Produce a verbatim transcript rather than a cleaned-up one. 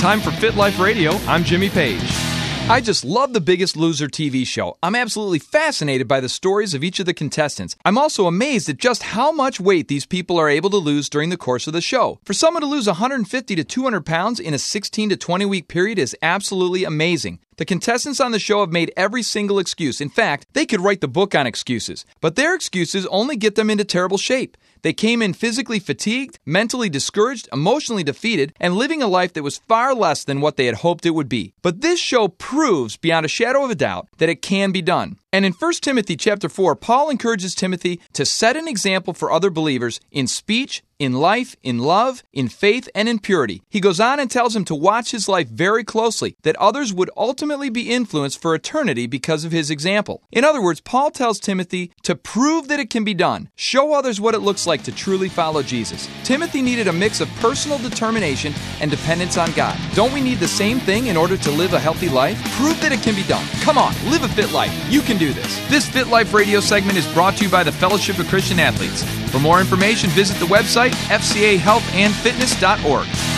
Time for Fit Life Radio. I'm Jimmy Page. I just love The Biggest Loser T V show. I'm absolutely fascinated by the stories of each of the contestants. I'm also amazed at just how much weight these people are able to lose during the course of the show. For someone to lose one hundred fifty to two hundred pounds in a sixteen to twenty week period is absolutely amazing. The contestants on the show have made every single excuse. In fact, they could write the book on excuses. But their excuses only get them into terrible shape. They came in physically fatigued, mentally discouraged, emotionally defeated, and living a life that was far less than what they had hoped it would be. But this show proves beyond a shadow of a doubt that it can be done. And in First Timothy chapter four, Paul encourages Timothy to set an example for other believers in speech, in life, in love, in faith, and in purity. He goes on and tells him to watch his life very closely, that others would ultimately be influenced for eternity because of his example. In other words, Paul tells Timothy to prove that it can be done. Show others what it looks like to truly follow Jesus. Timothy needed a mix of personal determination and dependence on God. Don't we need the same thing in order to live a healthy life? Prove that it can be done. Come on, live a fit life. You can do this. This Fit Life radio segment is brought to you by the Fellowship of Christian Athletes. For more information, visit the website f c a health and fitness dot org.